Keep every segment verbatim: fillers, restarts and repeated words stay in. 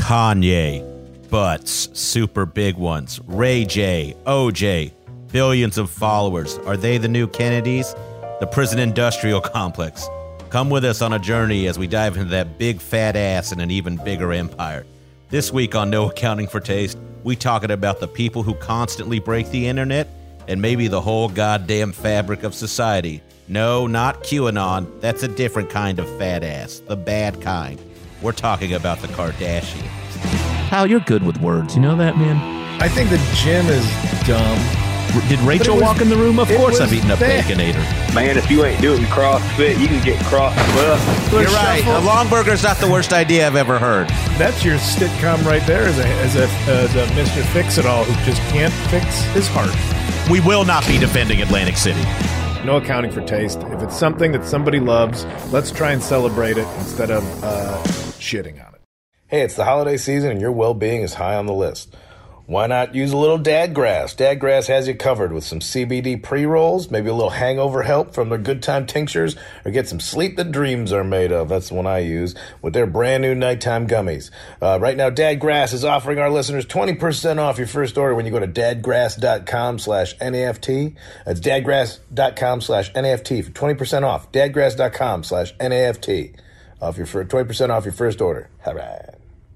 Kanye, butts, super big ones. Ray J, O J, billions of followers. Are they the new Kennedys? The prison industrial complex. Come with us on a journey as we dive into that big fat ass in an even bigger empire. This week on No Accounting for Taste, we talking about the people who constantly break the internet and maybe the whole goddamn fabric of society. No, not QAnon. That's a different kind of fat ass. The bad kind. We're talking about the Kardashians. Hal, you're good with words. You know that, man? I think the gym is dumb. Did Rachel was, walk in the room? Of course I've eaten a bad. Baconator. Man, if you ain't doing CrossFit, you can get crossed up. You're right. A long burger's not the worst idea I've ever heard. That's your sitcom right there as a, as a, as a Mister Fix-It-All who just can't fix his heart. We will not be defending Atlantic City. No accounting for taste. If it's something that somebody loves, let's try and celebrate it instead of uh, shitting on it. Hey, it's the holiday season and your well-being is high on the list. Why not use a little Dadgrass? Dadgrass has you covered with some C B D pre-rolls, maybe a little hangover help from their Good Time tinctures, or get some sleep that dreams are made of. That's the one I use, with their brand new nighttime gummies. Uh, right now, Dadgrass is offering our listeners twenty percent off your first order when you go to dadgrass.com slash NAFT. That's dadgrass.com slash NAFT for twenty percent off. Dadgrass.com slash NAFT. Off your first, twenty percent off your first order. All right.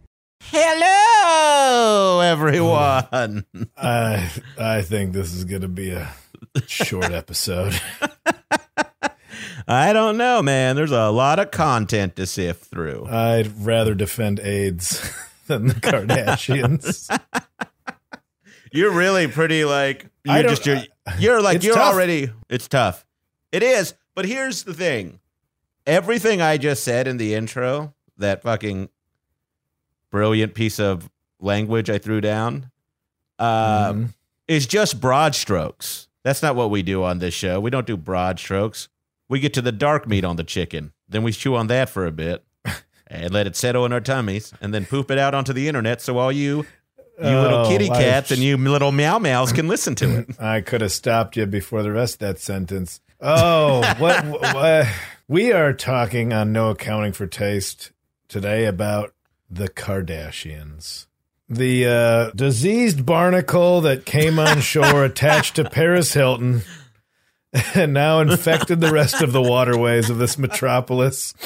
Hello, everyone. I I think this is going to be a short episode. I don't know, man. There's a lot of content to sift through. I'd rather defend AIDS than the Kardashians. You're really pretty like I you're don't- just you're, you're like It's you're tough. already. It's tough. It is. But here's the thing. Everything I just said in the intro, that fucking brilliant piece of language I threw down, uh, Mhm. is just broad strokes. That's not what we do on this show. We don't do broad strokes. We get to the dark meat on the chicken. Then we chew on that for a bit and let it settle in our tummies and then poop it out onto the internet so all you you little Oh, kitty I- cats and you little meow meows can listen to it. I could have stopped you before the rest of that sentence. Oh, what, what we are talking on No Accounting for Taste today about the Kardashians. The uh, diseased barnacle that came on shore attached to Paris Hilton and now infected the rest of the waterways of this metropolis.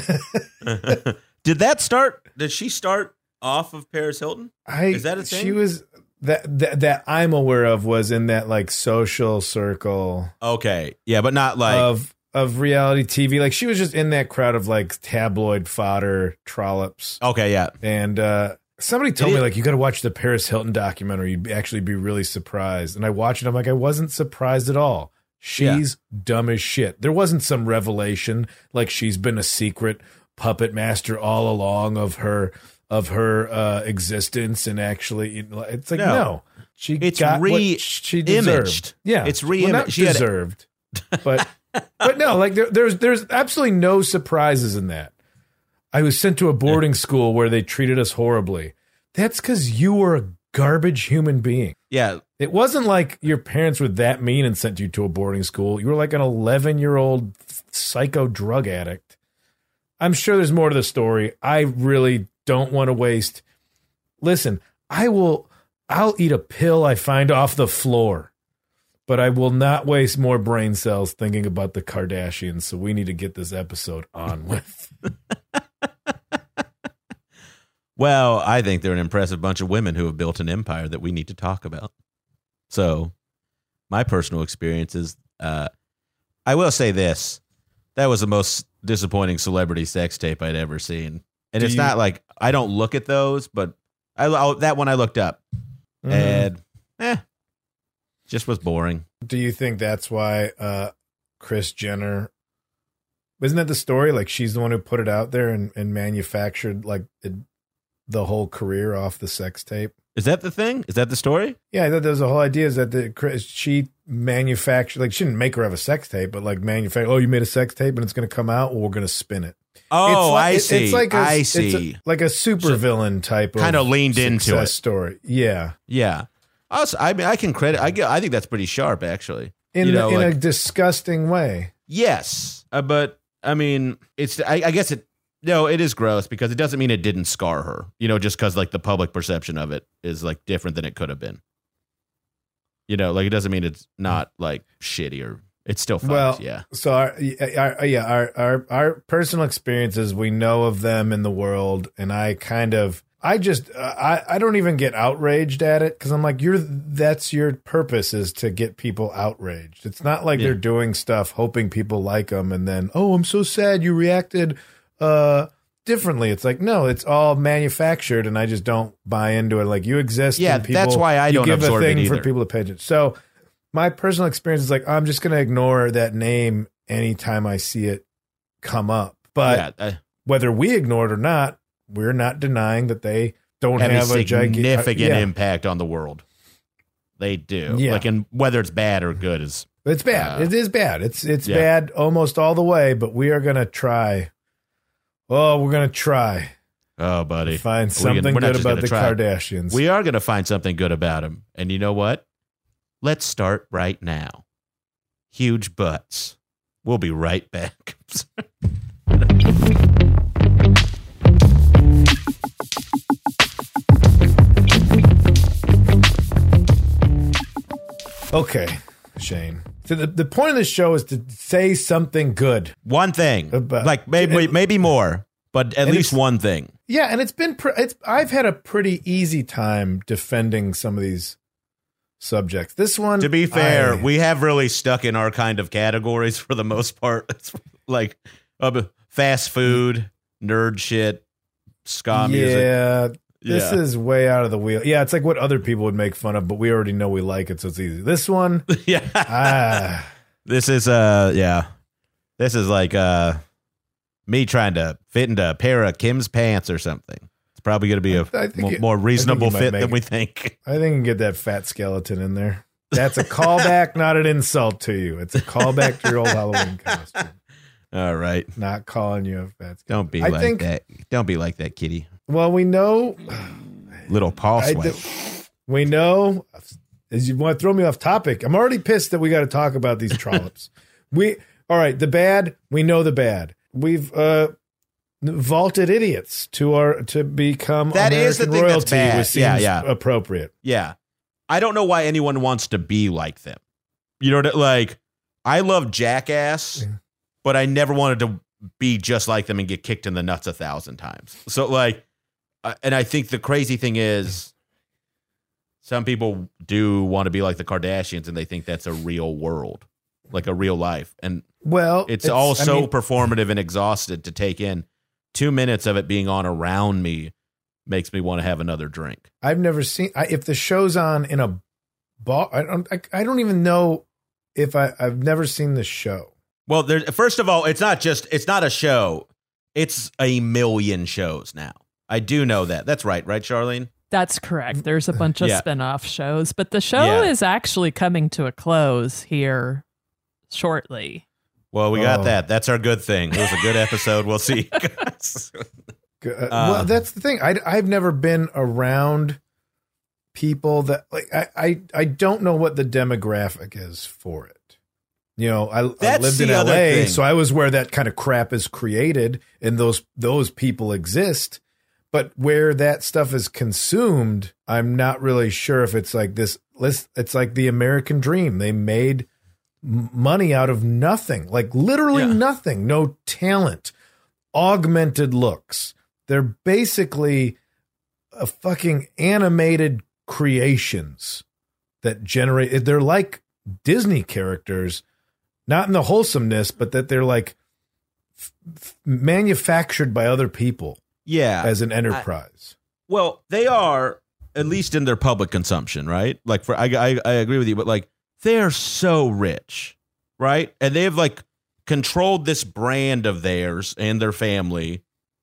Did that start? Did she start off of Paris Hilton? I, Is that a thing? She was that, that that I'm aware of was in that like social circle Okay. Yeah, but not like of of reality T V. Like she was just in that crowd of like tabloid fodder trollops. okay, yeah. And uh, somebody told It me is- like you got to watch the Paris Hilton documentary. You'd actually be really surprised. And I watched it. I'm like, I wasn't surprised at all. She's dumb as shit. There wasn't some revelation like she's been a secret puppet master all along of her of her uh, existence. And actually, you know, it's like No. no, she It's got what re- she deserved. imaged. Yeah, It's well, re-imaged. not She had- deserved, but but no, like there, there's there's absolutely no surprises in that. I was sent to a boarding school where they treated us horribly. That's because you were a garbage human being. Yeah. It wasn't like your parents were that mean and sent you to a boarding school. You were like an eleven-year-old psycho drug addict. I'm sure there's more to the story. I really don't want to waste. Listen, I will. I'll eat a pill I find off the floor, but I will not waste more brain cells thinking about the Kardashians. So we need to get this episode on with. Well, I think they're an impressive bunch of women who have built an empire that we need to talk about. So, my personal experience is, uh, I will say this. That was the most disappointing celebrity sex tape I'd ever seen. And Do it's you- not like, I don't look at those, but I, I that one I looked up. Mhm. And, eh, just was boring. Do you think that's why uh, Kris Jenner? Isn't that the story? Like she's the one who put it out there and, and manufactured like it, the whole career off the sex tape. Is that the thing? Is that the story? Yeah, I thought that was the whole idea. Is that the Kris- she manufactured like she didn't make her have a sex tape, but like manufacture. Oh, you made a sex tape and it's going to come out. Well, we're going to spin it. Oh, like, I it- see. It's like a, I it's a- see. like a super villain type of kind of leaned into success it. story. Yeah, Yeah. Also, I mean, I can credit. I get. I think that's pretty sharp, actually. in You the, know, in like- a disgusting way. Yes, uh, but I mean, it's. I, I guess it. No, it is gross because it doesn't mean it didn't scar her. You know, just because like the public perception of it is like different than it could have been. You know, like it doesn't mean it's not like shitty or it's still fun. Well, yeah. So our, our yeah, our, our our personal experiences, we know of them in the world, and I kind of, I just, uh, I I don't even get outraged at it because I'm like, you're that's your purpose is to get people outraged. It's not like Yeah. they're doing stuff hoping people like them, and then oh, I'm so sad you reacted uh differently. It's like no, it's all manufactured, and I just don't buy into it. Like you exist. Yeah, and people, that's why I you don't give absorb a it thing for either. people to pay attention. So. My personal experience is like I'm just going to ignore that name anytime I see it come up. But yeah, I, whether we ignore it or not, we're not denying that they don't have, have, a a gigantic significant yeah. impact on the world. They do. Yeah. Like, and whether it's bad or good is It's bad. Uh, it is bad. It's it's yeah. bad almost all the way. But we are going to try. Oh, we're going to try oh, buddy. to find We can- something we're not good just about gonna the try. Kardashians. We are going to find something good about them. And you know what? Let's start right now. Huge butts. We'll be right back. Okay, Shane. So the, the point of this show is to say something good. One thing. About- like maybe and- maybe more, but at and least it's- one thing. Yeah, and it's been pr- it's I've had a pretty easy time defending some of these subjects. This one, To be fair, I- we have really stuck in our kind of categories for the most part. It's like uh, fast food, nerd shit, ska music. yeah, this Yeah. is way out of the wheel. Yeah, it's like what other people would make fun of, but we already know we like it, so it's easy. This one, yeah. ah, This is uh yeah. This is like uh me trying to fit into a pair of Kim's pants or something. It's probably going to be a I think mo- it- more reasonable I think you fit might than make we it. think. I think you can get that fat skeleton in there. That's a callback, not an insult to you. It's a callback to your old Halloween costume. All right. Not calling you a fat skeleton. Don't be I like think- that. Don't be like that, kitty. Well, we know. Little paw I swipe. do- we know. As you want to throw me off topic, I'm already pissed that we got to talk about these trollops. we all right. The bad. We know the bad. We've uh, vaulted idiots to our to become That American is the thing that's royalty, bad. which seems Yeah, yeah. appropriate. Yeah. I don't know why anyone wants to be like them. You know what I- like I love Jackass, Yeah. but I never wanted to be just like them and get kicked in the nuts a thousand times. So like uh, and I think the crazy thing is some people do want to be like the Kardashians and they think that's a real world, like a real life. And Well, it's, all I so mean, performative and exhausted to take in. Two minutes of it being on around me makes me want to have another drink. I've never seen. I, if the show's on in a bar, I don't. I, I don't even know if I. I've never seen the show. Well, there, first of all, it's not just, it's not a show. It's a million shows now. I do know that. That's right. Right, Charlene? That's correct. There's a bunch of Yeah. spin-off shows, but the show Yeah. is actually coming to a close here shortly. Well, we got Oh. that. That's our good thing. It was a good episode. We'll see. Uh, well, that's the thing. I, I've never been around people that like. I, I I don't know what the demographic is for it. You know, I, I That's lived in the L other A, thing. so I was where that kind of crap is created, and those those people exist. But where that stuff is consumed, I'm not really sure if it's like this. It's like the American dream. They made m- money out of nothing, like literally Yeah. nothing. No talent, augmented looks. They're basically a fucking animated creations that generate. They're like Disney characters, not in the wholesomeness, but that they're like f- f- manufactured by other people yeah. as an enterprise. Well, they are, at least in their public consumption, right? Like, for I, I, I agree with you, but like, they are so rich, right? And they've like controlled this brand of theirs and their family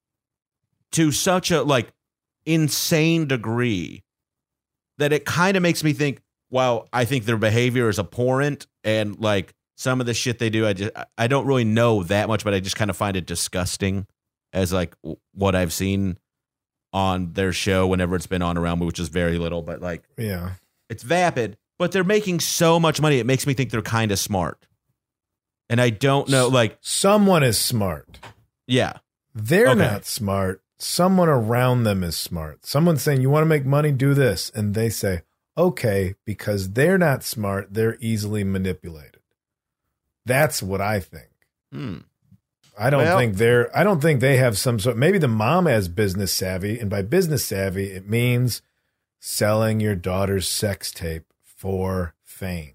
to such a like insane degree that it kind of makes me think, wow, I think their behavior is abhorrent and like some of the shit they do, I just I don't really know that much, but I just kind of find it disgusting as like w- what I've seen on their show whenever it's been on around me, which is very little, but like Yeah. it's vapid, but they're making so much money. It makes me think they're kind of smart. And I don't know, like, Someone is smart. yeah, They're Okay. not smart. Someone around them is smart. Someone's saying, you want to make money, do this. And they say, okay, because they're not smart, they're easily manipulated. That's what I think. Hmm. I don't Well- think they're, I don't think they have some sort, maybe the mom has business savvy. And by business savvy, it means selling your daughter's sex tape for fame.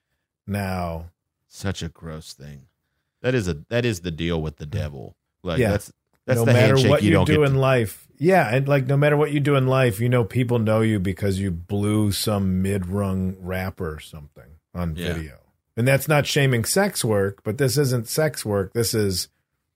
Now, Such a gross thing. That is a that is the deal with the devil. Like Yeah. that's that's no the matter handshake what you you, don't do get. in to- life. Yeah. And like, no matter what you do in life, you know, people know you because you blew some mid-rung rapper or something on Yeah. video. And that's not shaming sex work, but this isn't sex work. This is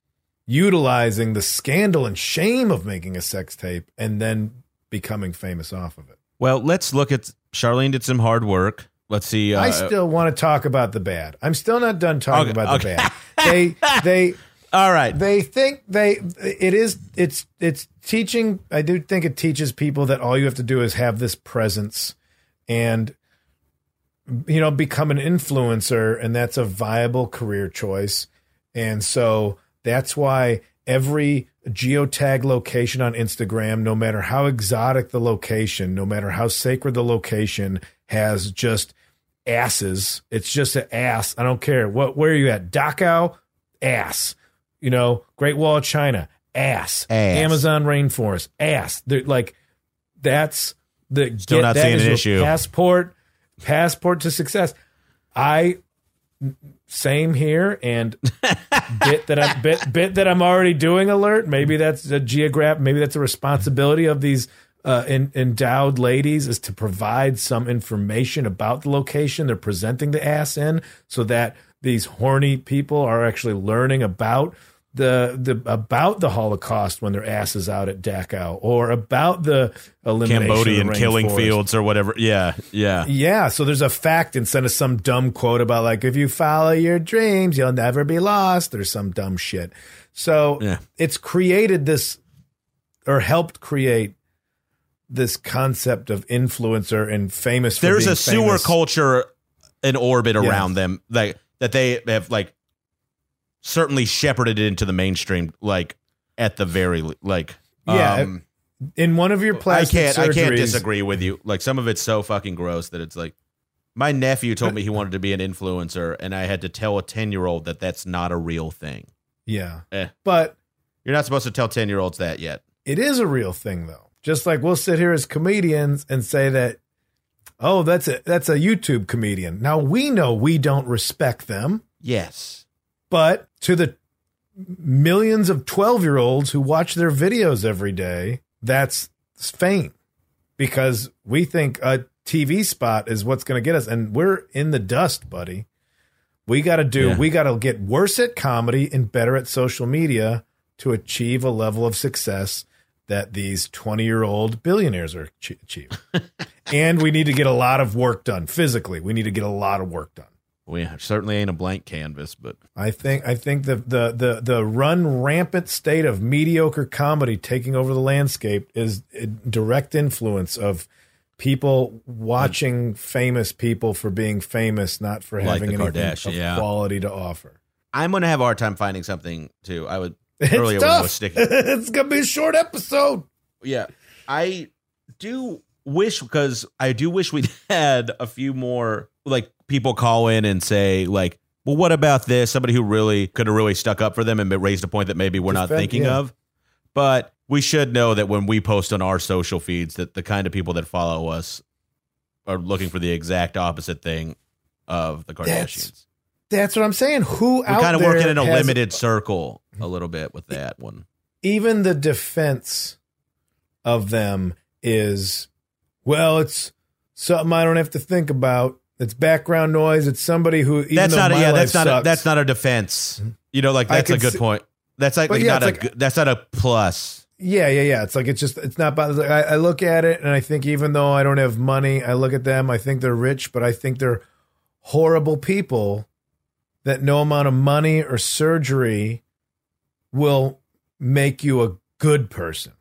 utilizing the scandal and shame of making a sex tape and then becoming famous off of it. Well, let's look at Charlene did some hard work. Let's see. Uh, I still want to talk about the bad. I'm still not done talking Okay, about okay. the bad. They, they, all right. they think they it is it's it's teaching. I do think it teaches people that all you have to do is have this presence and, you know, become an influencer, and that's a viable career choice. And so that's why every geotag location on Instagram, no matter how exotic the location, no matter how sacred the location, has just asses. It's just an ass. I don't care. What, where are you at? Dachau? Ass. You know, Great Wall of China? Ass. Ass. Amazon rainforest? Ass. They're like, that's the, Still get- not that seeing is an your issue. Passport, passport to success. I, same here, and bit that I'm bit bit that I'm already doing alert. Maybe that's a geograph. Maybe that's a responsibility of these uh, en- endowed ladies, is to provide some information about the location they're presenting the ass in, so that these horny people are actually learning about the the about the Holocaust when their ass is out at Dachau, or about the elimination Cambodian of the killing rainforest. fields or whatever. Yeah, yeah. Yeah, so there's a fact instead of some dumb quote about like, if you follow your dreams, you'll never be lost, or some dumb shit. So Yeah. it's created this, or helped create this concept of influencer and famous. For There's being a sewer famous. culture in orbit Yes. around them, like that they have like certainly shepherded it into the mainstream, like at the very le- like. Yeah, um, in one of your I plastic can't. I can't surgeries- disagree with you. Like some of it's so fucking gross that it's like. My nephew told me he wanted to be an influencer, and I had to tell a ten year old that that's not a real thing. Yeah, Eh. but You're not supposed to tell ten year olds that yet. it is a real thing, though. Just like we'll sit here as comedians and say that, oh, that's a that's a YouTube comedian. Now we know we don't respect them. Yes. But to the millions of twelve-year-olds who watch their videos every day, that's fame, because we think a T V spot is what's going to get us. And we're in the dust, buddy. We got to do, Yeah. we got to get worse at comedy and better at social media to achieve a level of success that these twenty-year-old billionaires are ach- achieving. And we need to get a lot of work done physically. We need to get a lot of work done. We certainly ain't a blank canvas, but I think I think the, the the the run rampant state of mediocre comedy taking over the landscape is a direct influence of people watching famous people for being famous, not for Like having the anything Kardashian, of yeah. quality to offer. I'm going to have a hard time finding something too. I would It's earlier when I tough. was sticking. It's gonna be a short episode. Yeah. I do wish, because I do wish we'd had a few more like people call in and say like, well, what about this? Somebody who really could have really stuck up for them and raised a point that maybe we're not Defend- thinking yeah. of. But we should know that when we post on our social feeds, that the kind of people that follow us are looking for the exact opposite thing of the Kardashians. That's- That's what I'm saying. Who We're out kind of there working in a has- limited circle a little bit with that one. even the defense of them is, well, it's something I don't have to think about. It's background noise. It's somebody who, even That's though not a, my yeah. life That's not a, sucks, that's not a defense. You know, like I that's a can good see- point. That's like, But like yeah, not it's a. like- good- that's not a plus. Yeah, yeah, yeah. It's like, it's just, it's not about, I, I look at it and I think, even though I don't have money, I look at them, I think they're rich, but I think they're horrible people that no amount of money or surgery will make you a good person.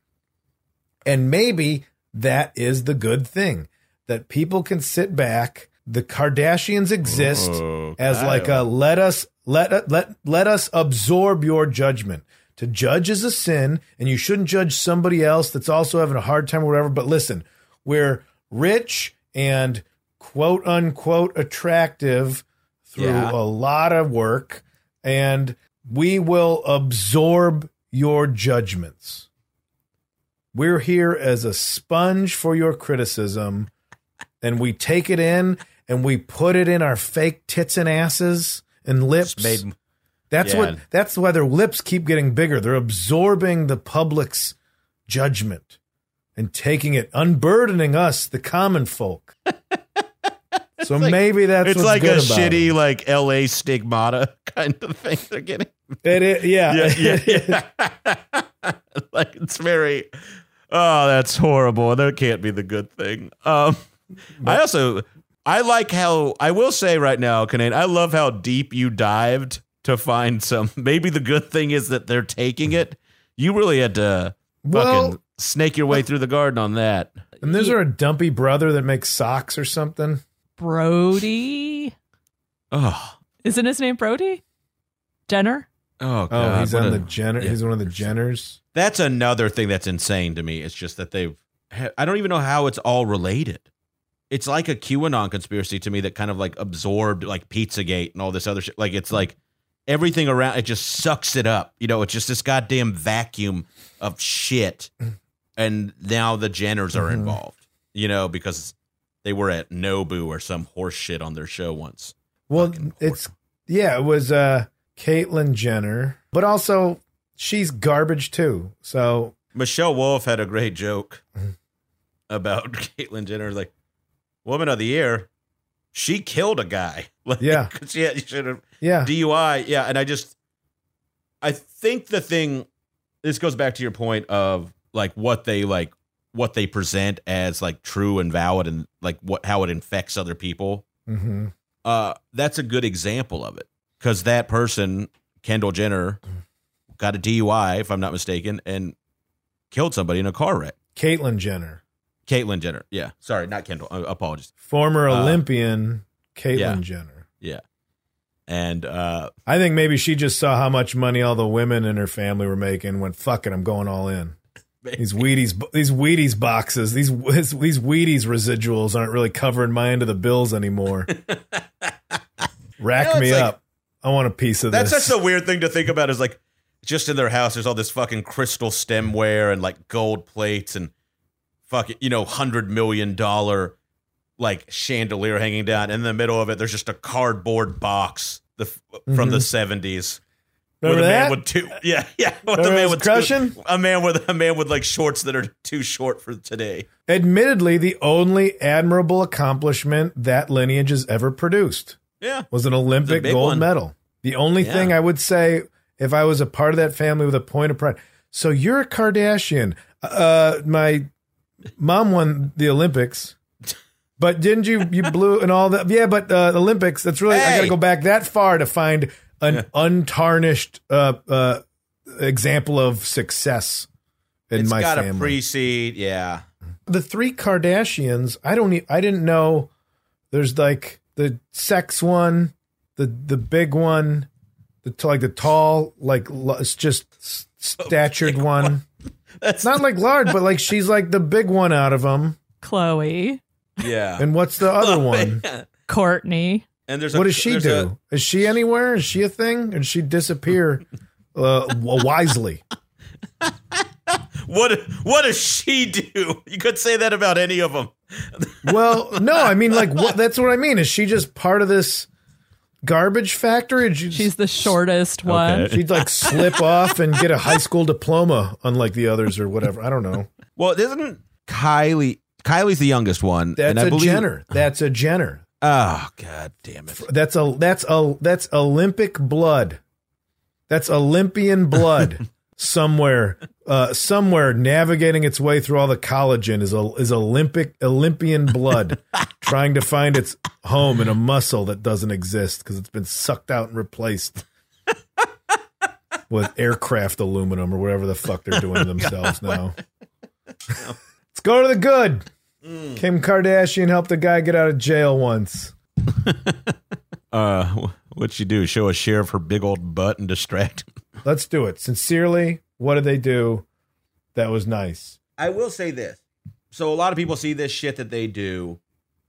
And maybe that is the good thing, that people can sit back. The Kardashians exist Oh, as like a Kyle. let us let let let us absorb your judgment. To judge is a sin, and you shouldn't judge somebody else that's also having a hard time or whatever. But listen, we're rich and quote unquote attractive through Yeah. a lot of work, and we will absorb your judgments. We're here as a sponge for your criticism, and we take it in and we put it in our fake tits and asses and lips. Just made- That's Yeah. what. That's why their lips keep getting bigger. They're absorbing the public's judgment and taking it, unburdening us, the common folk. So like- maybe that's It's what's like good a about shitty it. like L A stigmata kind of thing they're getting. It is, yeah, Yeah, yeah, yeah. Like it's very. Oh, that's horrible. That can't be the good thing. Um, I also I like how I will say right now, Kanane, I love how deep you dived to find some. Maybe the good thing is that they're taking it. You really had to Well- fucking snake your way through the garden on that. And there's a dumpy brother that makes socks or something. Brody. Oh, Isn't his name Brody? Jenner? oh, God. Oh, he's what on a- the Jenner. yeah. He's one of the Jenners. That's another thing that's insane to me. It's just that they've. I don't even know how it's all related. It's like a QAnon conspiracy to me that kind of like absorbed like Pizzagate and all this other shit. Like it's like everything around it just sucks it up. You know, it's just this goddamn vacuum of shit. And now the Jenners are Mhm. involved. You know, because they were at Nobu or some horse shit on their show once. Well, Fucking it's yeah, it was uh Caitlyn Jenner, but also she's garbage too. So Michelle Wolf had a great joke about Caitlyn Jenner, like, woman of the year, she killed a guy. Like, Yeah. 'cause she, had, she should have yeah, D U I. Yeah. And I just, I think the thing, this goes back to your point of like what they like, what they present as like true and valid and like what, how it infects other people. hmm Uh, that's a good example of it. Cause that person, Kendall Jenner, got a D U I, if I'm not mistaken, and killed somebody in a car wreck. Caitlyn Jenner, Caitlyn Jenner. Yeah. Sorry, not Kendall. Uh, apologies. former Uh, Olympian Caitlyn yeah. Jenner. Yeah. And uh, I think maybe she just saw how much money all the women in her family were making. And went, fuck it, I'm going all in. These Wheaties, these Wheaties boxes, these these Wheaties residuals aren't really covering my end of the bills anymore. Rack You know, me it's like- up. I want a piece of that's this. such a weird thing to think about is like just in their house, there's all this fucking crystal stemware and like gold plates and fucking, you know, hundred million dollar like chandelier hanging down. In the middle of it, there's just a cardboard box the, from the seventies. Remember with a that? man with two, yeah, yeah, with Remember a man those with crushing? two, a man with a man with like shorts that are too short for today. Admittedly, the only admirable accomplishment that lineage has ever produced Yeah, was an Olympic big gold one. medal. The only Yeah. thing I would say, if I was a part of that family with a point of pride. So you're a Kardashian. Uh, my mom won the Olympics, but didn't you? You blew and all that. Yeah, but uh, Olympics. That's really. I got to Hey. go back that far to find an Yeah. untarnished uh, uh, example of success in it's my got family. a pre-seed. Yeah, the three Kardashians, I don't e- I didn't know there's like the sex one, the the big one, the t- like the tall, like l- it's just s- statured one. that's Not like large, but like she's like the big one out of them. Chloe. yeah. And what's the other one? Courtney. And there's a, What does she there's do? Is she anywhere? Is she a thing? Or does she disappear uh, w- wisely? A, what what does she do? You could say that about any of them. Well, no, I mean like what? That's what I mean. Is she just part of this garbage factory? Or did you- She's the shortest one. Okay. She'd like slip off and get a high school diploma, unlike the others or whatever. I don't know. Well, isn't Kylie? Kylie's the youngest one. That's and I a believe, Jenner. That's a Jenner. Oh, God damn it. That's a that's a that's Olympic blood. That's Olympian blood. somewhere, uh, somewhere navigating its way through all the collagen is a, is Olympic Olympian blood, trying to find its home in a muscle that doesn't exist because it's been sucked out and replaced with aircraft aluminum or whatever the fuck they're doing to themselves now. Let's go to the good. Kim Kardashian helped a guy get out of jail once. Uh, what'd she do? Show a share of her big old butt and distract him? Let's do it. Sincerely, what did they do that was nice? I will say this. So a lot of people see this shit that they do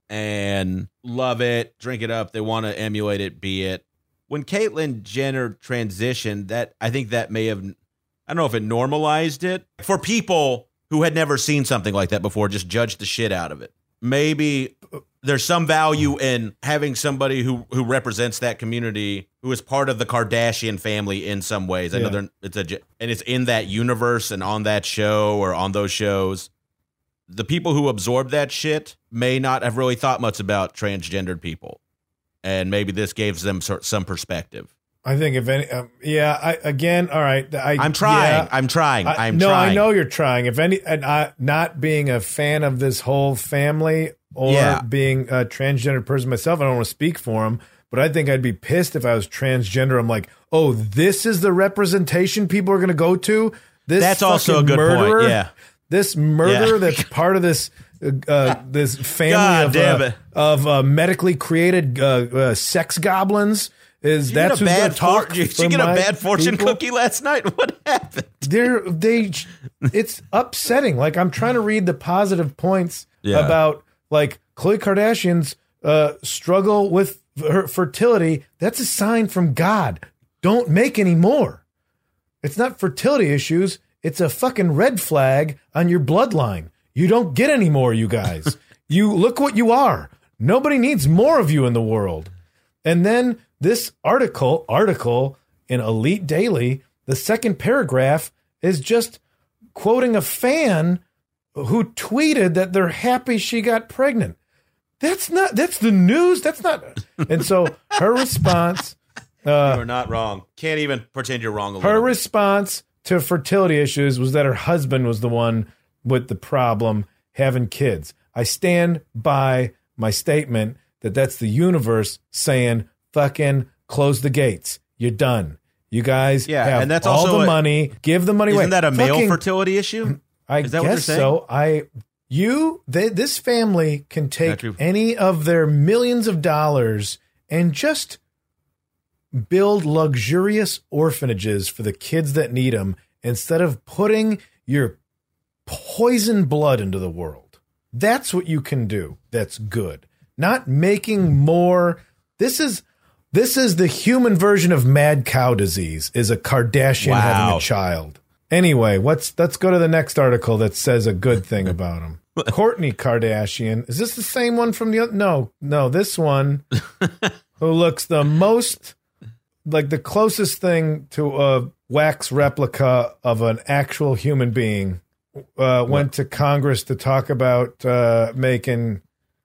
and love it, drink it up. They want to emulate it, be it. When Caitlyn Jenner transitioned, that I think that may have, I don't know if it normalized it. For people who had never seen something like that before, just judged the shit out of it. Maybe there's some value in having somebody who, who represents that community, who is part of the Kardashian family in some ways. I Yeah. know they're, it's a, and it's in that universe and on that show or on those shows. The people who absorb that shit may not have really thought much about transgendered people. And maybe this gives them sort some perspective. I think if any, um, yeah, I, again, all right. I, I'm trying. yeah, I'm trying. I, I'm no, trying. I know you're trying. If any, and I, not being a fan of this whole family or Yeah. being a transgender person myself, I don't want to speak for them, but I think I'd be pissed if I was transgender. I'm like, oh, this is the representation people are going to go to. This That's also a fucking good murderer, point. Yeah. This murderer Yeah. that's part of this uh, this family God of, damn uh, it. of uh, medically created uh, uh, sex goblins. Is Did that's you who's get a going bad to talk? for- Did for you get a my bad fortune people? cookie last night? What happened? They're they it's upsetting. Like, I'm trying to read the positive points Yeah. about like Khloe Kardashian's uh struggle with her fertility. That's a sign from God. Don't make any more. It's not fertility issues. It's a fucking red flag on your bloodline. You don't get any more, you guys. You look what you are. Nobody needs more of you in the world. And then this article, article in Elite Daily, the second paragraph is just quoting a fan who tweeted that they're happy she got pregnant. That's not, that's the news. That's not. And so her response, uh, You're not wrong. Can't even pretend you're wrong a her little. response to fertility issues was that her husband was the one with the problem having kids. I stand by my statement that that's the universe saying, fucking close the gates. You're done. You guys Yeah, have and that's all also the a- money. Give the money away. Isn't that a male Fucking- fertility issue? I Is that what you're guess saying? so. I, you, they, this family can Not take true. any of their millions of dollars and just build luxurious orphanages for the kids that need them instead of putting your poison blood into the world. That's what you can do. That's good. Not making more. This is this is the human version of mad cow disease. Is a Kardashian Wow. having a child. Anyway, let's let's go to the next article that says a good thing about him. Kourtney Kardashian. Is this the same one from the other? No, no. This one who looks the most like the closest thing to a wax replica of an actual human being. Uh, went to Congress to talk about uh, making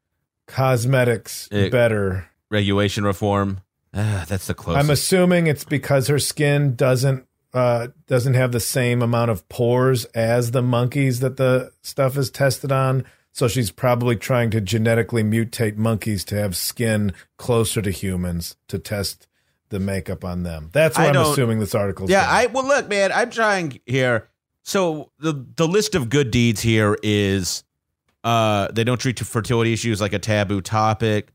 cosmetics It- better. Regulation reform. Ah, that's the closest. I'm assuming it's because her skin doesn't uh, doesn't have the same amount of pores as the monkeys that the stuff is tested on. So she's probably trying to genetically mutate monkeys to have skin closer to humans to test the makeup on them. That's what I I'm don't- assuming this article. Yeah, I well look, man, I'm trying here. So the the list of good deeds here is uh they don't treat fertility issues like a taboo topic.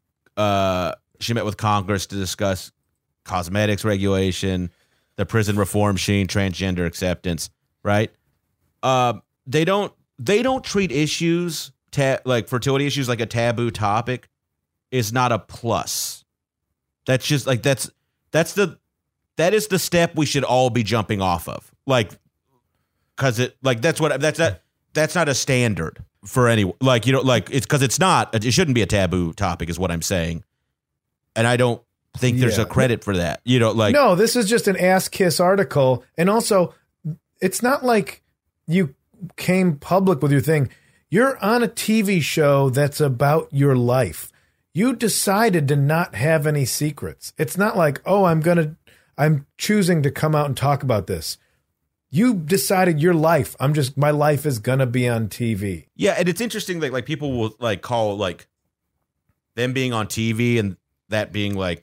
Uh she met with Congress to discuss cosmetics regulation, the prison reform scene, transgender acceptance, right? Uh, they don't they don't treat issues ta- like fertility issues like a taboo topic is not a plus. That's just like that's that's the that is the step we should all be jumping off of. Like cuz it like that's what that's not that's not a standard for any like you know like it's cuz it's not it shouldn't be a taboo topic is what I'm saying. And I don't think there's Yeah. a credit for that. You know like no, this is just an ass kiss article. And also, it's not like you came public with your thing. You're on a T V show that's about your life. You decided to not have any secrets. It's not like, oh, I'm going to, I'm choosing to come out and talk about this. You decided your life. I'm just, my life is going to be on T V. Yeah, and it's interesting that like people will like call like them being on T V and that being like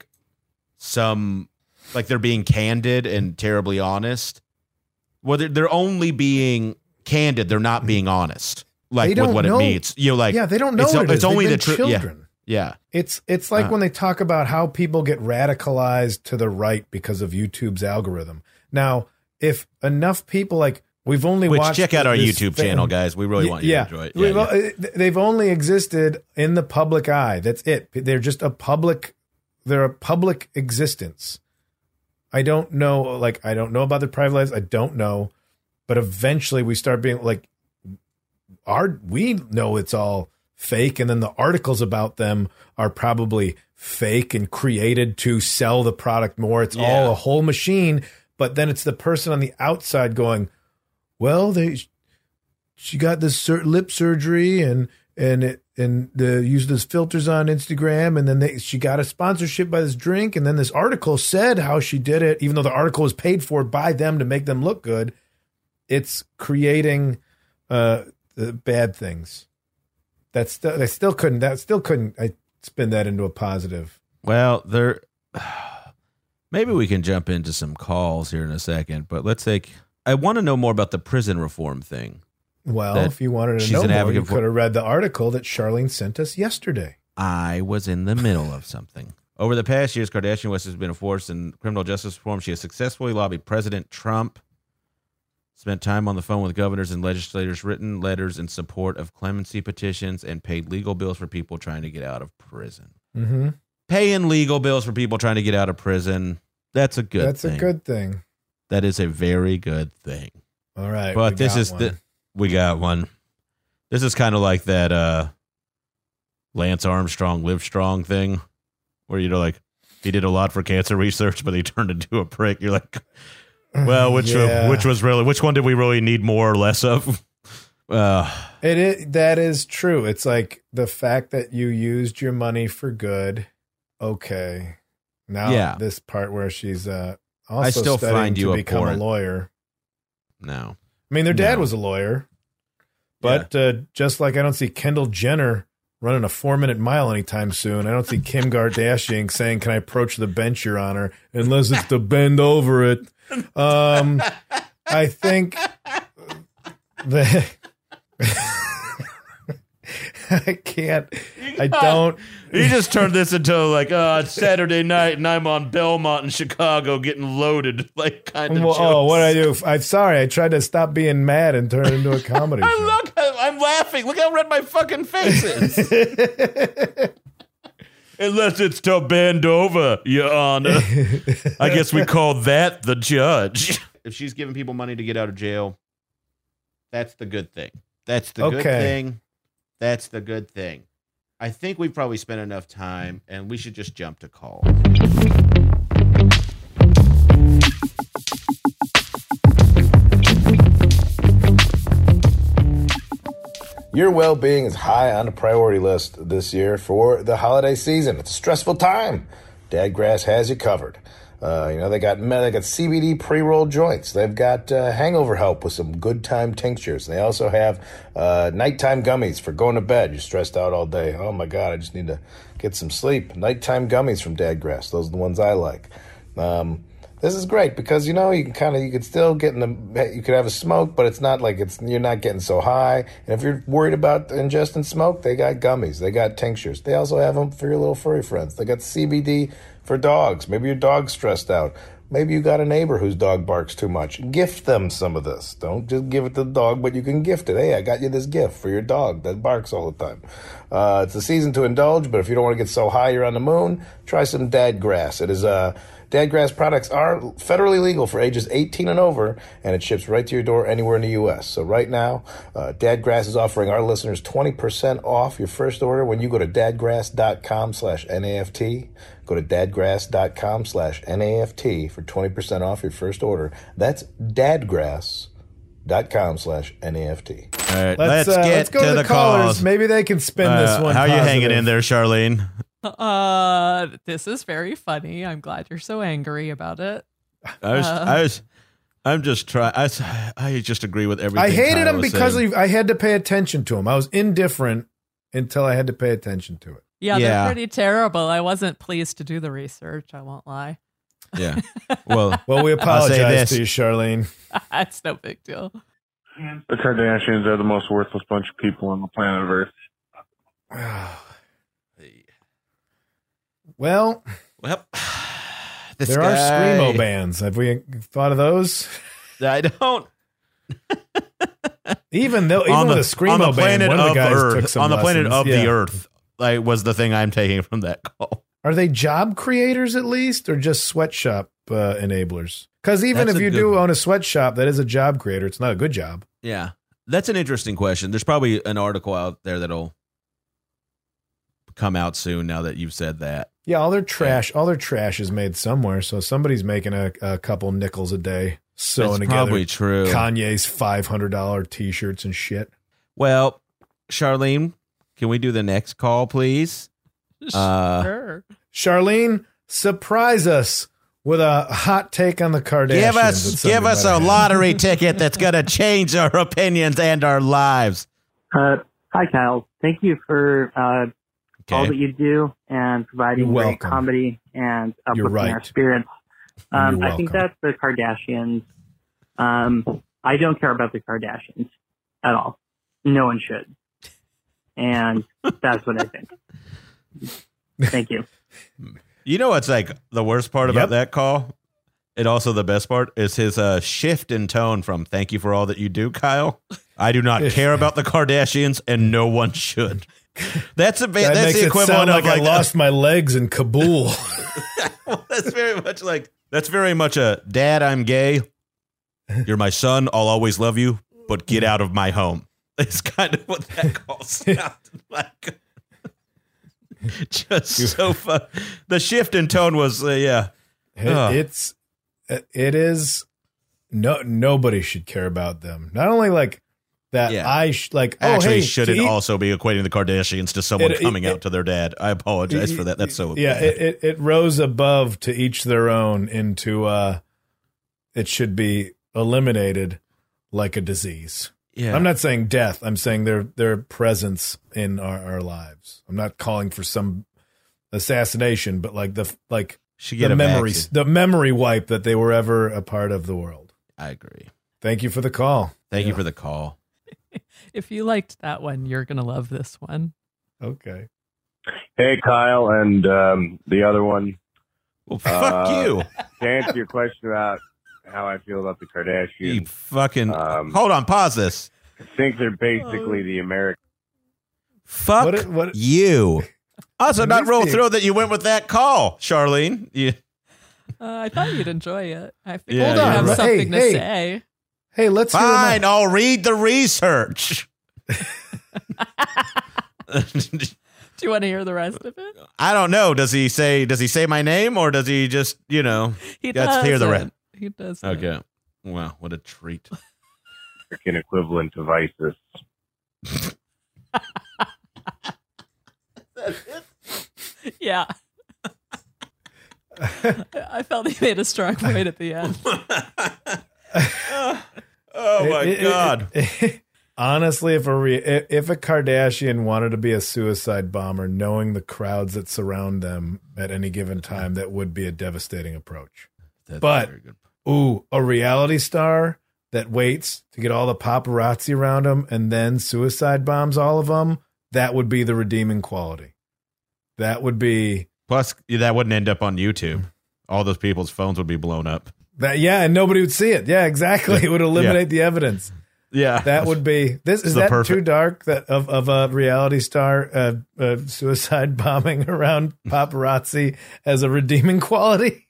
some like they're being candid and terribly honest. Well, they're, they're only being candid. They're not being honest. Like They with don't what know- it means. You know, like Yeah, they don't know it's, what it it's is. only They've the been truth. Yeah, children. yeah. It's it's like Uh. when they talk about how people get radicalized to the right because of YouTube's algorithm. Now, if enough people like we've only Which watched check out our this YouTube fa- channel, guys. We really want you yeah, to enjoy it. We've Yeah, o- yeah. They've only existed in the public eye. That's it. They're just a public. They're a public existence. I don't know. Like I don't know about their private lives. I don't know. But eventually, we start being like, our we know it's all fake, and then the articles about them are probably fake and created to sell the product more. It's Yeah. all a whole machine. But then it's the person on the outside going, well, they she got this sur- lip surgery and and it and the used those filters on Instagram, and then they, she got a sponsorship by this drink, and then this article said how she did it, even though the article was paid for by them to make them look good. It's creating uh, the bad things. That's still they still couldn't that still couldn't I spin that into a positive. Well, there. Maybe we can jump into some calls here in a second, but let's take. I want to know more about the prison reform thing. Well, That if you wanted to she's know an more, advocate you for- could have read the article that Charlene sent us yesterday. I was in the middle of something. Over the past years, Kardashian West has been a force in criminal justice reform. She has successfully lobbied President Trump, spent time on the phone with governors and legislators, written letters in support of clemency petitions, and paid legal bills for people trying to get out of prison. Mm-hmm. Paying legal bills for people trying to get out of prison, that's a good That's thing. a good thing. That is a very good thing. All right. But we this got is one. the we got one. This is kind of like that uh, Lance Armstrong Live Strong thing, where you know, like he did a lot for cancer research, but he turned into a prick. You're like, well, which Yeah. which was really which one did we really need more or less of? Uh, It is, that is true. It's like the fact that you used your money for good. Okay. Now Yeah. this part where she's uh, also I still studying find you to become abhorrent. a lawyer. no, I mean, their dad No. was a lawyer, but uh, just like I don't see Kendall Jenner running a four-minute mile anytime soon, I don't see Kim Kardashian saying, "Can I approach the bench, Your Honor?" Unless it's to bend over it. Um, I think that I can't. I don't. you just turned this into like, oh, it's Saturday night and I'm on Belmont in Chicago getting loaded, like kind of. Well, jokes. oh, what I do? I'm sorry. I tried to stop being mad and turn it into a comedy I show. look, I'm laughing. Look how red my fucking face is. Unless it's to bend over, Your Honor. I guess we call that the judge. If she's giving people money to get out of jail, that's the good thing. That's the good Okay. thing. That's the good thing. I think we've probably spent enough time, and we should just jump to call. Your well-being is high on the priority list this year for the holiday season. It's a stressful time. Dadgrass has you covered. Uh, you know, they got they got C B D pre-rolled joints. They've got uh, hangover help with some good time tinctures. They also have uh, nighttime gummies for going to bed. You're stressed out all day. Oh my God, I just need to get some sleep. Nighttime gummies from Dadgrass. Those are the ones I like. Um, this is great because you know you can kind of you can still get in the you could have a smoke, but it's not like it's you're not getting so high. And if you're worried about ingesting smoke, they got gummies. They got tinctures. They also have them for your little furry friends. They got C B D for dogs. Maybe your dog's stressed out. Maybe you got a neighbor whose dog barks too much. Gift them some of this. Don't just give it to the dog, but you can gift it. Hey, I got you this gift for your dog that barks all the time. Uh, it's a season to indulge, but if you don't want to get so high you're on the moon, try some Dadgrass. It is uh, Dadgrass products are federally legal for ages eighteen and over, and it ships right to your door anywhere in the U S. So right now, uh, Dadgrass is offering our listeners twenty percent off your first order when you go to dadgrass.com slash NAFT. Go to dadgrass.com slash NAFT for twenty percent off your first order. That's dadgrass.com slash NAFT. All right, Let's, let's, uh, get let's go to, to the, the callers. calls. Maybe they can spin Uh, this one. How are you hanging positive. in there, Charlene? Uh, this is very funny. I'm glad you're so angry about it. I was, Uh. I was, I'm just trying. I, s- I just agree with everything. I hated Kyle him was because saying. I had to pay attention to him. I was indifferent until I had to pay attention to it. Yeah, Yeah. they're pretty terrible. I wasn't pleased to do the research. I won't lie. Yeah. Well, Well, we I'll say apologize this. to you, Charlene. It's no big deal. The Kardashians are the most worthless bunch of people on the planet Earth. Well, well, This there guy. are screamo bands. Have we thought of those? I don't. Even though, even on the, with a screamo on the band, planet one of the of guys Earth, took some on the planet lessons. of Yeah. the Earth, like was the thing I'm taking from that call. Are they job creators at least, or just sweatshop uh, enablers? Because even That's if a you good do one. own a sweatshop, that is a job creator. It's not a good job. Yeah, that's an interesting question. There's probably an article out there that'll come out soon. Now that you've said that, Yeah, all their trash, all their trash is made somewhere. So somebody's making a, a couple nickels a day sewing that's together probably true. Kanye's five hundred dollar t-shirts and shit. Well, Charlene, can we do the next call, please? Uh, Sure. Charlene, surprise us with a hot take on the Kardashians. Give that us, somebody give us might a have. lottery ticket that's going to change our opinions and our lives. Uh, hi, Kyle. Thank you for uh, all that Okay. you do and providing You're great welcome. comedy and You're uplifting right. our spirits. Um, You're I think welcome. that's the Kardashians. Um, I don't care about the Kardashians at all. No one should. And that's what I think. Thank you. You know what's like the worst part about Yep. that call? And also the best part is his uh, shift in tone from "Thank you for all that you do, Kyle." I do not care about the Kardashians, and no one should. That's a ba- That that's makes the it equivalent sound of like, like I lost my legs in Kabul. that's very much like that's very much a dad. I'm gay. You're my son. I'll always love you, but get out of my home. It's kind of what that call sounded like. Just so fun. The shift in tone was uh, yeah. It- Ugh. it's it is no nobody should care about them. Not only like that, Yeah. I sh- like oh Actually, hey, shouldn't to eat- also be equating the Kardashians to someone It- it- coming it- out to their dad. I apologize for that. That's so yeah. bad. It, it it rose above to each their own into uh, it should be eliminated like a disease. yeah. I'm not saying death. I'm saying their their presence in our, our lives. I'm not calling for some assassination, but like the like Should get the a memory vaccine. the memory wipe that they were ever a part of the world. I agree. Thank you for the call. Thank you Yeah. for the call. If you liked that one, you're going to love this one. Okay. Hey, Kyle, and um, the other one. Well, fuck Uh, you. To answer your question about how I feel about the You Kardashians, fucking. Um, hold on. Pause this. I think they're basically the American. Fuck What- what- you. Also, At not least real the- thrilled that you went with that call, Charlene. You, Uh, I thought you'd enjoy it. I think Yeah, you Hold have on. something Hey, to hey. say. Hey, let's hear fine. my- I'll read the research. Do you want to hear the rest of it? I don't know. Does he say? Does he say my name, or does he just, you know? He Let's does. hear the rest. He does. Okay. Wow, what a treat. American equivalent of ISIS. Yeah. I felt he made a strong point at the end. Oh my It- it- god. it- honestly, if a re, if a Kardashian wanted to be a suicide bomber, knowing the crowds that surround them at any given time, that would be a devastating approach. That's but- very good. Ooh, a reality star that waits to get all the paparazzi around him and then suicide bombs all of them, that would be the redeeming quality. That would be Plus, that wouldn't end up on YouTube. All those people's phones would be blown up. that. Yeah, and nobody would see it. Yeah, exactly. It would eliminate the evidence. Yeah, That would be this. Is the that perfect- too dark? That of of a reality star uh, uh, suicide bombing around paparazzi as a redeeming quality.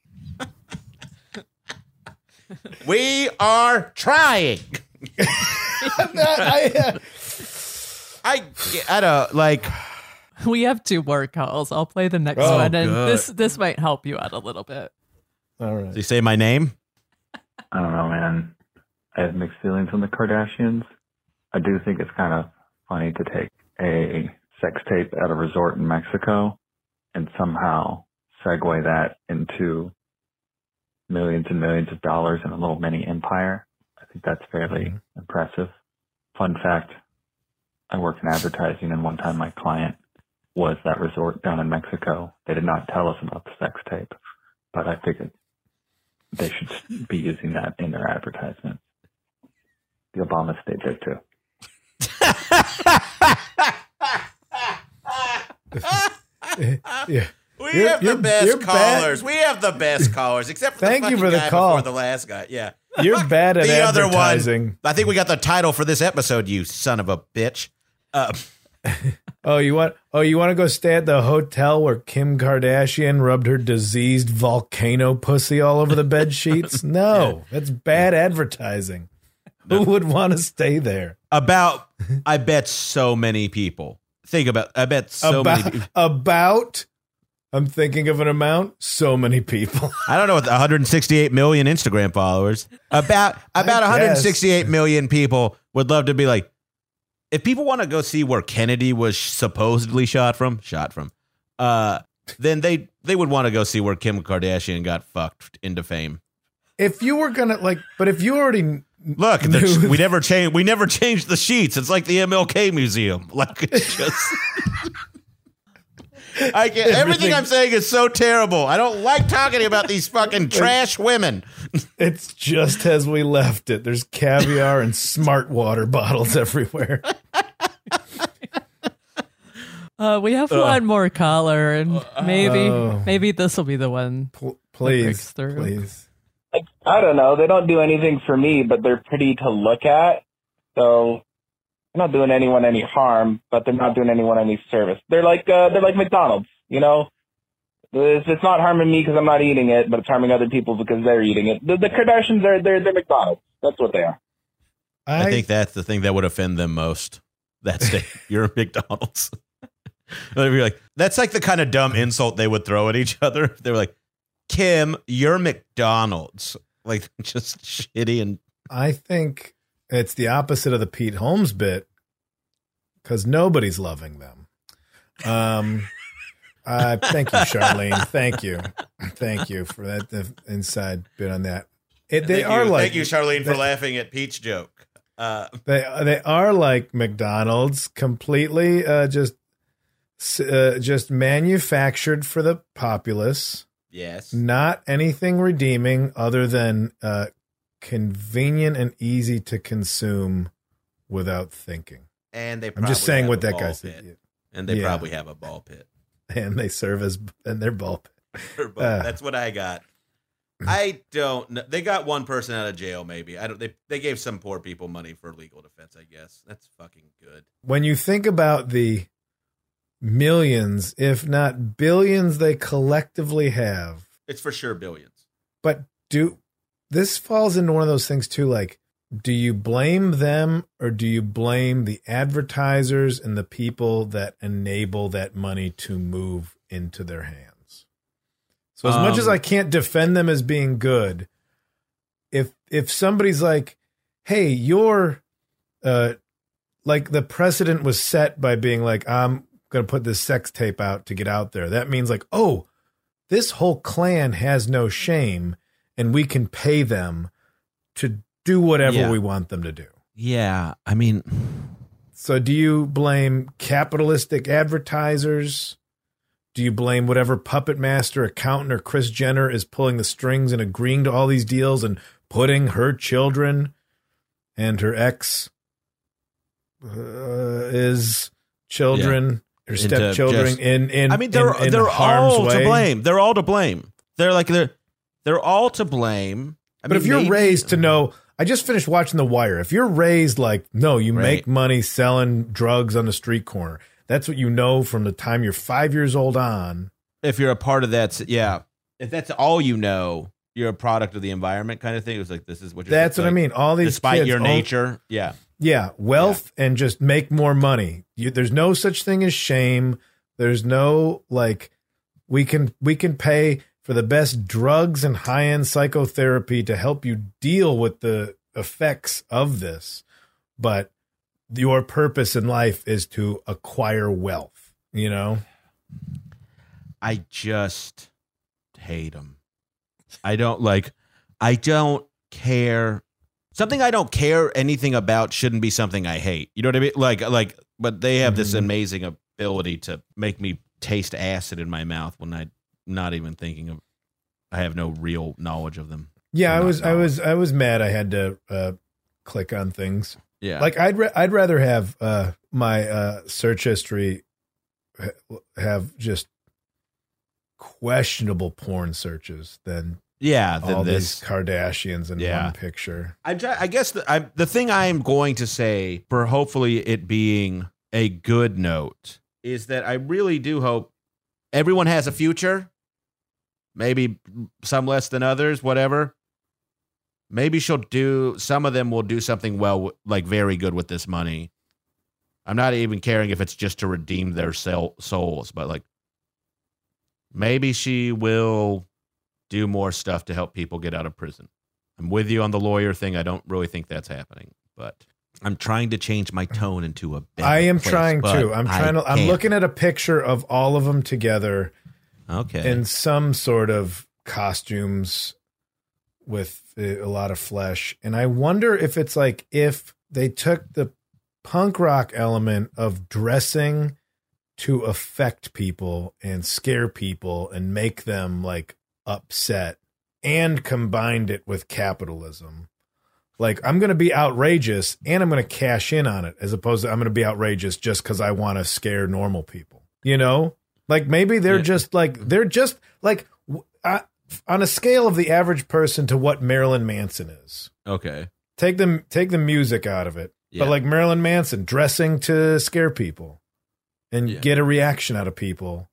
We are trying. I, uh, I, I don't like. We have two more calls. I'll play the next Oh, one, and good. this this might help you out a little bit. all Does right. he say my name? I don't know, man. I have mixed feelings on the Kardashians. I do think it's kind of funny to take a sex tape at a resort in Mexico and somehow segue that into millions and millions of dollars in a little mini empire. I think that's fairly Mm-hmm. impressive. Fun fact, I work in advertising, and one time my client was that resort down in Mexico. They did not tell us about the sex tape, but I figured they should be using that in their advertisement. The Obama stayed there too. Yeah. We We You're- have the you're- best you're bad. callers. We have the best callers, except for Thank the you fucking for the guy call. before the last guy. Yeah. You're bad at the other advertising. one. I think we got the title for this episode, you son of a bitch. Uh, Oh, you want? Oh, you want to go stay at the hotel where Kim Kardashian rubbed her diseased volcano pussy all over the bed sheets? No, that's bad advertising. Who would want to stay there? about, I bet so many people. Think about, I bet so about, many people. about. I'm thinking of an amount. So many people. I don't know what the one hundred sixty-eight million Instagram followers. About about I one hundred guess. sixty-eight million people would love to be like, if people want to go see where Kennedy was supposedly shot from, shot from, uh, then they they would want to go see where Kim Kardashian got fucked into fame. If you were gonna like, but if you already Look, knew- the, we never changed. We never changed the sheets. It's like the M L K museum. Like it's just. I can't, everything Everything- I'm saying is so terrible. I don't like talking about these fucking trash women. it's just as we left it. There's caviar and smart water bottles everywhere. Uh, we have one more caller, and maybe Oh. maybe this will be the one. Pl- breaks please, through. please. Like, I don't know. They don't do anything for me, but they're pretty to look at. So they're not doing anyone any harm, but they're not doing anyone any service. They're like uh, they're like McDonald's, you know. It's, it's not harming me because I'm not eating it, but it's harming other people because they're eating it. The, the Kardashians are they're they're McDonald's. That's what they are. I, I, think that's the thing that would offend them most. That's it. You're a McDonald's. They'd be like, that's like the kind of dumb insult they would throw at each other. They were like, Kim, you're McDonald's. Like, just shitty. And I think it's the opposite of the Pete Holmes bit because nobody's loving them. Um, uh, thank you, Charlene. Thank you, thank you for that the inside bit on that. It, they thank are you, like thank you, Charlene, for they- laughing at Pete's joke. Uh, They they are like McDonald's, completely uh, just uh, just manufactured for the populace. yes. Not anything redeeming other than uh, convenient and easy to consume without thinking. And they I'm probably just saying have what a that ball guy pit. said. And they Yeah. probably have a ball pit. And they serve as and they're ball pit. But Uh. that's what I got. I don't know. They got one person out of jail, maybe. I don't. They they gave some poor people money for legal defense. I guess that's fucking good. When you think about the millions, if not billions, they collectively have, It's for sure billions. but do this falls into one of those things too, like, do you blame them or do you blame the advertisers and the people that enable that money to move into their hands? So as much Um, as I can't defend them as being good, if if somebody's like, hey, you're uh like the precedent was set by being like, I'm gonna put this sex tape out to get out there. That means like, oh, this whole clan has no shame and we can pay them to do whatever Yeah. we want them to do. Yeah, I mean, So do you blame capitalistic advertisers? Do you blame whatever puppet master, accountant, or Kris Jenner is pulling the strings and agreeing to all these deals and putting her children and her ex uh, is children, her Into stepchildren just- in in I mean, they're in, in they're harm's all way. to blame. They're all to blame. They're like they're they're all to blame. I But mean, if you're maybe- raised to know, I just finished watching The Wire. If you're raised like, no, you Right. make money selling drugs on the street corner. That's what you know from the time you're five years old on. if you're a part of that, yeah, if that's all you know, you're a product of the environment, kind of thing. It was like this is what you're That's what I like, mean. All these despite kids your own- nature, yeah. Yeah, wealth and just make more money. You, there's no such thing as shame. There's no like we can we can pay for the best drugs and high-end psychotherapy to help you deal with the effects of this. But your purpose in life is to acquire wealth, you know? I just hate them. I don't like, I don't care. Something I don't care anything about shouldn't be something I hate. You know what I mean? Like, like, but they have this Mhm. amazing ability to make me taste acid in my mouth when I'm not even thinking of, I have no real knowledge of them. Yeah, I Not was I knowledge. was I was mad I had to uh, click on things. Yeah. Like I'd ra- I'd rather have uh, my uh, search history ha- have just questionable porn searches than Yeah, than all this. these Kardashians in Yeah. one picture. I, ju- I guess the, I, the thing I am going to say, for hopefully it being a good note, is that I really do hope everyone has a future. Maybe some less than others, whatever. Maybe she'll do, some of them will do something well, like very good with this money. I'm not even caring if it's just to redeem their soul, souls, but like maybe she will do more stuff to help people get out of prison. I'm with you on the lawyer thing. I don't really think that's happening, but I'm trying to change my tone into a better I am place, trying but to. I'm trying I to. I'm can't. looking at a picture of all of them together Okay. in some sort of costumes with a lot of flesh, and I wonder if it's like if they took the punk rock element of dressing to affect people and scare people and make them like upset and combined it with capitalism. Like, I'm going to be outrageous and I'm going to cash in on it, as opposed to I'm going to be outrageous just because I want to scare normal people. You know, like maybe they're Yeah. just like, they're just like w- uh, on a scale of the average person to what Marilyn Manson is. Okay. Take them, take the music out of it. Yeah. But like Marilyn Manson dressing to scare people and Yeah. get a reaction out of people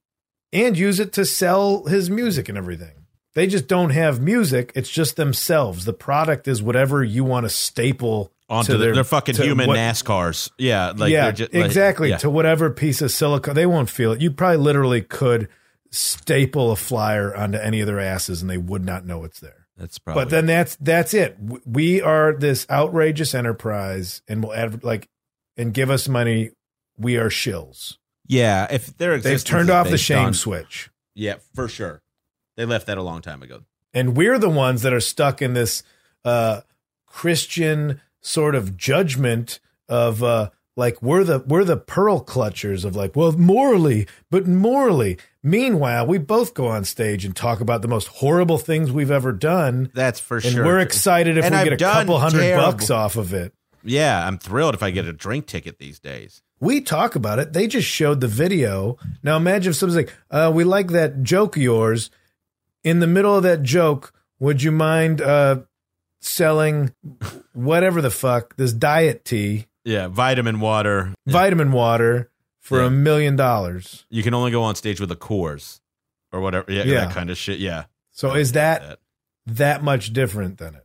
and use it to sell his music and everything. They just don't have music. It's just themselves. The product is whatever you want to staple Onto to the, their, they're fucking to human what- NASCARs. Yeah. Like yeah, they're just, like- exactly. yeah. To whatever piece of silicone. They won't feel it. You probably literally could staple a flyer onto any of their asses and they would not know it's there. That's probably. But then that's that's it. W- We are this outrageous enterprise, and we'll adver- like and give us money. We are shills. yeah. If their They've existence turned is off the based shame on- switch, Yeah, for sure. They left that a long time ago. and we're the ones that are stuck in this uh, Christian sort of judgment of uh, like we're the we're the pearl clutchers of like, well, morally, but morally. Meanwhile, we both go on stage and talk about the most horrible things we've ever done. That's for And sure. we're excited if And we I've get a done couple hundred terrible- bucks off of it. Yeah, I'm thrilled if I get a drink ticket these days. We talk about it. They just showed the video. Now imagine if someone's like, uh, we like that joke of yours. In the middle of that joke, would you mind uh, selling whatever the fuck, this diet tea, Yeah, vitamin water. vitamin water for Yeah. a million dollars? You can only go on stage with a Coors or whatever. Yeah, Yeah. that kind of shit. Yeah. So is that That. that much different than it?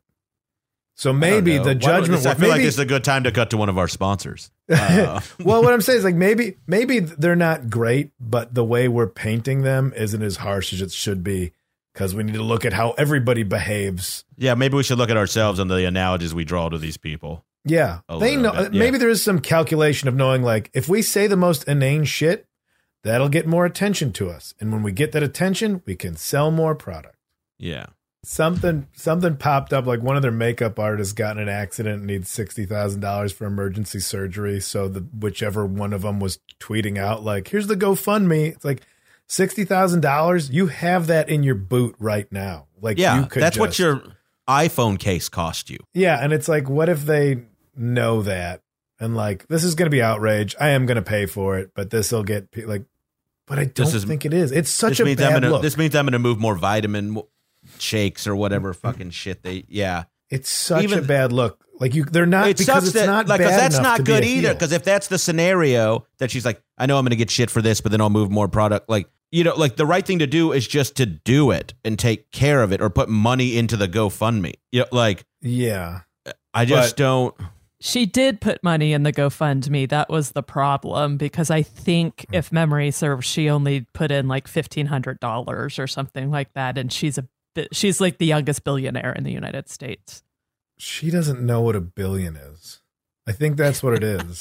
So I don't maybe know. the Why don't- judgment. I feel like maybe- this is a good time to cut to one of our sponsors. Uh, well, what I'm saying is like maybe maybe they're not great, but the way we're painting them isn't as harsh as it should be because we need to look at how everybody behaves. yeah, maybe we should look at ourselves and the analogies we draw to these people. Yeah, A they know. little bit, yeah. Maybe there is some calculation of knowing like if we say the most inane shit, that'll get more attention to us, and when we get that attention, we can sell more product. Yeah. Something something popped up like one of their makeup artists got in an accident and needs sixty thousand dollars for emergency surgery. So the whichever one of them was tweeting out like, "Here's the GoFundMe." It's like sixty thousand dollars. You have that in your boot right now. Like Yeah, you could that's what just- your iPhone case cost you. yeah. And it's like, what if they know that and like this is going to be outrage? I am going to pay for it, but this will get pe- like. But I don't This is- think it is. It's such This a means, bad I'm gonna, look. this means I'm going to move more vitamin shakes or whatever fucking shit they, yeah. It's such Even- a bad look. Like you, they're not It because sucks it's that, not like, bad 'cause that's enough not to be good a either. heel. Because if that's the scenario that she's like, I know I'm going to get shit for this, but then I'll move more product. Like, you know, like the right thing to do is just to do it and take care of it or put money into the GoFundMe. You know, like, Yeah. I just But- don't. She did put money in the GoFundMe. That was the problem because I think, if memory serves, she only put in like fifteen hundred dollars or something like that, and she's a bit, she's like the youngest billionaire in the United States. She doesn't know what a billion is. I think that's what it is.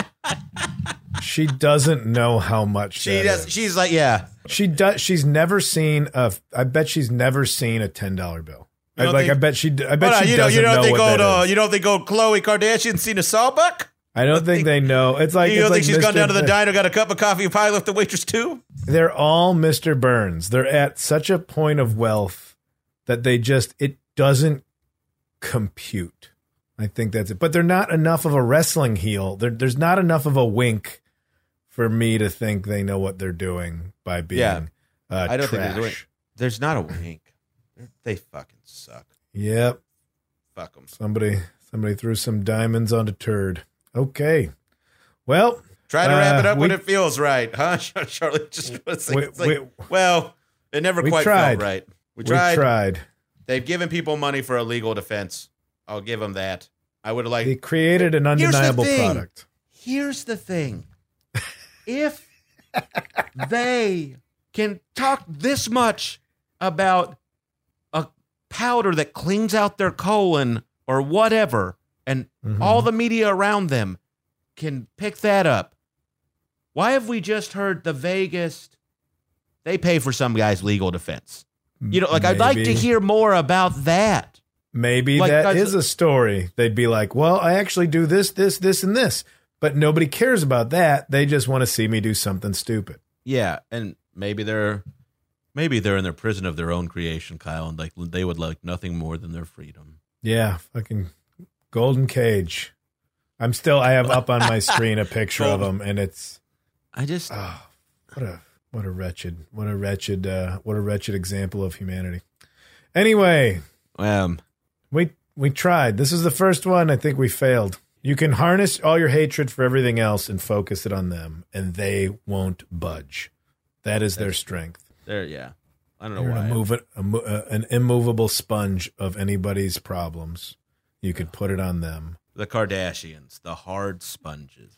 She doesn't know how much She that does. is. She's like, yeah. She does. She's never seen a. I bet she's never seen a ten dollar bill. You I, don't like. I think- bet she. I bet Hold on, she you don't, doesn't you don't know think what old, that uh, is. you don't think old Khloe Kardashian seen a sawbuck? I don't think they know. It's like you don't it's think like she's gone Mister down to the Bur- diner, got a cup of coffee, and probably left the waitress too? They're all Mister Burns. They're at such a point of wealth that they just it doesn't compute. I think that's it. But they're not enough of a wrestling heel. There, there's not enough of a wink for me to think they know what they're doing by being Yeah. Uh, I don't think trash. there's, a, there's not a wink. They fucking suck. Yep. Fuck them. Somebody, somebody threw some diamonds on a turd. Okay. Well, try to wrap uh, it up we, when it feels right, huh? Charlie just was like, we, it's like we, well, it never we quite tried. felt right. We We tried. tried. They've given people money for a legal defense. I'll give them that. I would have liked. They created an undeniable Here's the thing. product. Here's the thing. If they can talk this much about a powder that cleans out their colon or whatever, and Mhm. all the media around them can pick that up, why have we just heard the vaguest, they pay for some guy's legal defense? You know, like, I'd like to Maybe. hear more about that. Maybe Like, that guys- is a story. They'd be like, well, I actually do this, this, this, and this. But nobody cares about that. They just want to see me do something stupid. Yeah, and maybe they're maybe they're in their prison of their own creation, Kyle, and like they would like nothing more than their freedom. Yeah, fucking golden cage. I'm still, I have up on my screen a picture of them, and it's, I just, oh, what a, what a wretched, what a wretched, uh, what a wretched example of humanity. Anyway, um, we, we tried. This is the first one. I think we failed. You can harness all your hatred for everything else and focus it on them, and they won't budge. That is their strength. there, yeah. I don't know You're why. a move it, a, mo- uh, an immovable sponge of anybody's problems. You could put it on them. The Kardashians, the hard sponges.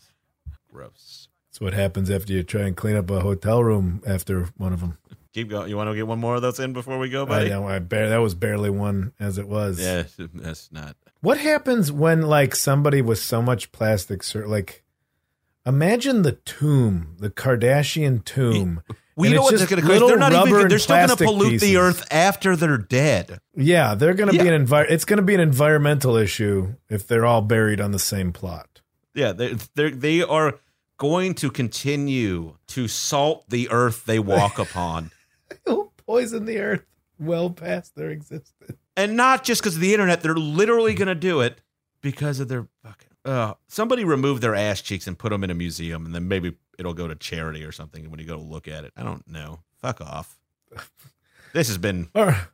Gross. That's what happens after you try and clean up a hotel room after one of them. Keep going. You want to get one more of those in before we go, I buddy? know. I bar- that was barely one as it was. Yeah, that's not. What happens when like somebody with so much plastic sur- like imagine the tomb, the Kardashian tomb. We and know it's what's just going to little They're not rubber even. and They're still going to plastic pollute pieces. the earth after they're dead. Yeah, they're going to be Yeah. an envir- it's going to be an environmental issue if they're all buried on the same plot. Yeah, they they they are going to continue to salt the earth they walk upon. They'll poison the earth well past their existence. And not just because of the internet, they're literally going to do it because of their fucking. Uh, somebody remove their ass cheeks and put them in a museum, and then maybe it'll go to charity or something when you go to look at it. I don't know. Fuck off. This has been.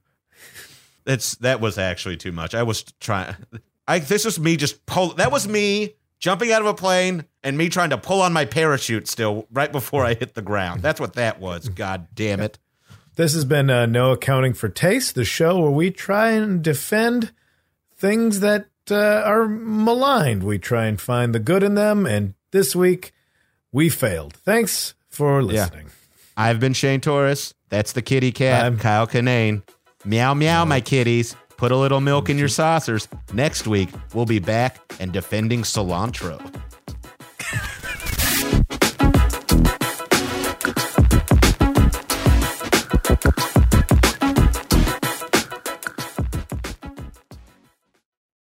It's that was actually too much. I was trying. I this was me just pull. That was me jumping out of a plane and me trying to pull on my parachute still right before I hit the ground. That's what that was. God damn it. This has been uh, No Accounting for Taste, the show where we try and defend things that uh, are maligned. We try and find the good in them, and this week we failed. Thanks for listening. Yeah. I've been Shane Torres. That's the kitty cat, I'm Kyle Kinane. Meow, meow, my kitties. Put a little milk in your saucers. Next week, we'll be back and defending cilantro.